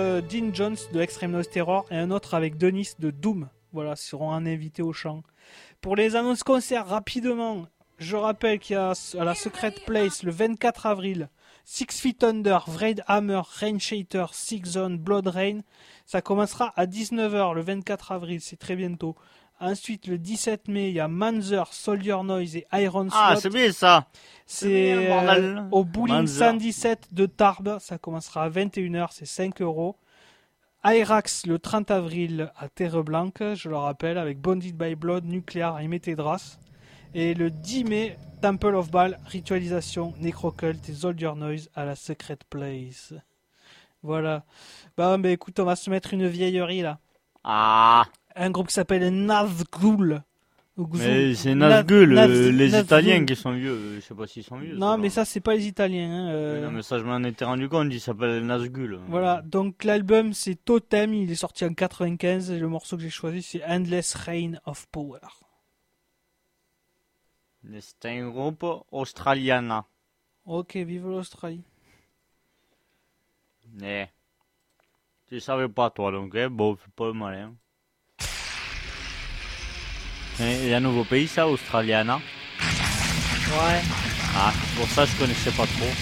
de Extreme Noise Terror et un autre avec Denis de Doom. Voilà, ils seront un invité au chant. Pour les annonces concerts, rapidement, je rappelle qu'il y a à la Secret Place le 24 avril 6 Feet Under, Vrade Hammer, Rain Shater, Six Zone, Blood Rain. Ça commencera à 19h le 24 avril, c'est très bientôt. Ensuite, le 17 mai, il y a Manzer, Soldier Noise et Iron Slot. Ah, c'est bien ça. C'est bien, bordel. au Bowling Manzer. 117 de Tarbes. Ça commencera à 21h, c'est 5 €. Airax le 30 avril à Terre Blanche, je le rappelle, avec Bonded by Blood, Nuclear et Métédras. Et le 10 mai, Temple of Baal, Ritualisation, Necrocult et Soldier Noise à la Secret Place. Voilà. Bah écoute, on va se mettre une vieillerie là. Ah. Un groupe qui s'appelle Nazgul. Mais c'est Nazgul, les Nazgul. Italiens qui sont vieux. Je sais pas s'ils sont vieux. Non, ça, mais ça, c'est pas les Italiens. Hein, Oui, non, mais ça, je m'en étais rendu compte, il s'appelle Nazgul. Voilà, donc l'album c'est Totem, il est sorti en 95 et le morceau que j'ai choisi c'est Endless Reign of Power. C'est un groupe australien. Ok, vive l'Australie. Eh. Tu savais pas toi, donc bon, c'est pas le malin. Il y a un nouveau pays, ça, Australiana. Ouais. Ah, pour ça, je connaissais pas trop.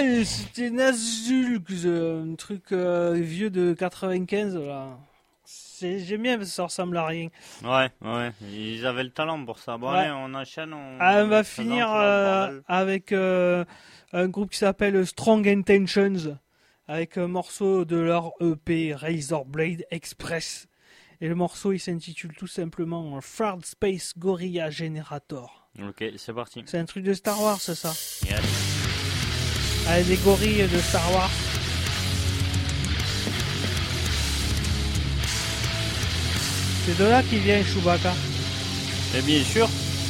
c'était Nazulk, un truc vieux de 95 là. J'aime bien parce que ça ressemble à rien. Ouais, ils avaient le talent pour ça. Bon, Ouais. allez, on enchaîne. On va finir avec un groupe qui s'appelle Strong Intentions, avec un morceau de leur EP Razor Blade Express. Et le morceau il s'intitule tout simplement Third Space Gorilla Generator. Ok, c'est parti. C'est un truc de Star Wars, c'est ça? Yes. Allez, des gorilles de Star Wars. C'est de là qu'il vient Chewbacca. Et bien sûr.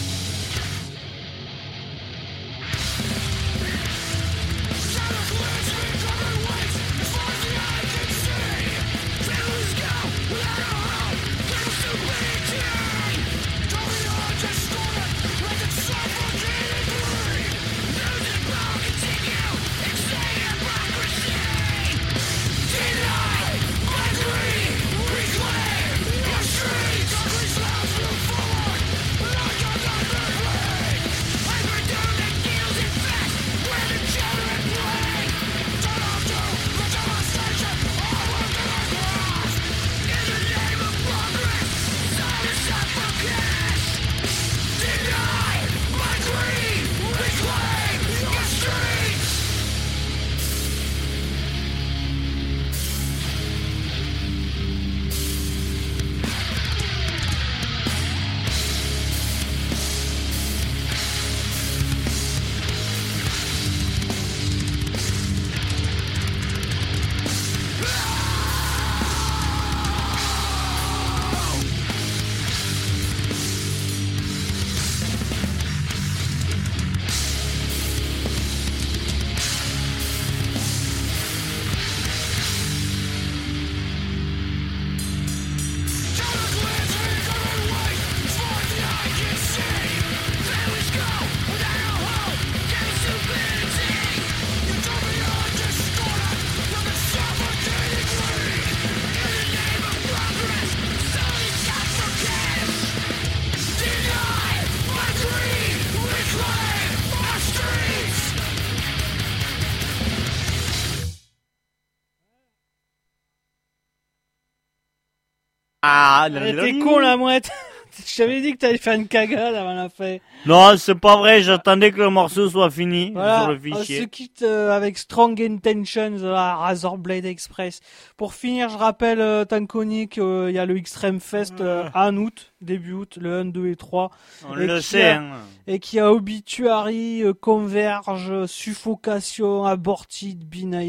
Ah, T'es con la mouette. Je t'avais dit que t'allais faire une cagade avant la fin. Non, c'est pas vrai, j'attendais que le morceau soit fini Voilà, sur le on fichier. se quitte avec Strong Intentions, la Razor Blade Express. Pour finir, je rappelle, tant connu qu'il y a le Extreme Fest en août, début août, le 1, 2 et 3. On et le qui sait, a- hein. Et qui a Obituary, Converge, Suffocation, Aborted,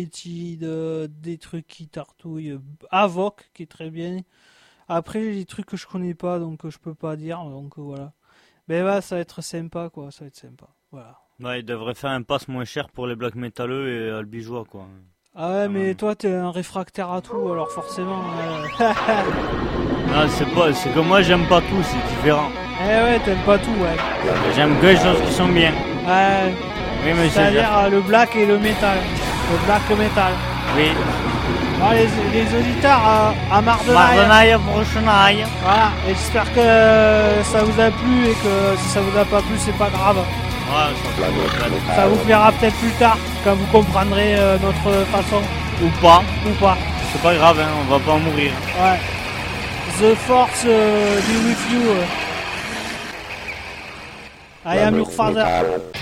Benighted, des trucs qui tartouillent, Avoc, qui est très bien. Après, il y a des trucs que je connais pas, donc je peux pas dire, donc voilà. Mais ouais, ça va être sympa, quoi, ça va être sympa. Voilà. Ouais, il devrait faire un pass moins cher pour les black métalleux et albigeois, quoi. Ah ouais, mais ouais. toi, t'es un réfractaire à tout, alors forcément... Non, c'est que moi j'aime pas tout, c'est différent. Eh ouais, t'aimes pas tout, ouais. J'aime que les choses qui sont bien. Ouais, Oui, monsieur. c'est-à-dire le black et le métal. Le black metal. Oui. Bon, les auditeurs à Mardenaille. Mardenaille, Brochenaille. Voilà, et j'espère que ça vous a plu et que si ça vous a pas plu, c'est pas grave. Ouais, Ça vous plaira peut-être plus tard, quand vous comprendrez notre façon ou pas. ou pas. C'est pas grave, hein, on va pas mourir. Ouais. The Force be with you. I am your father.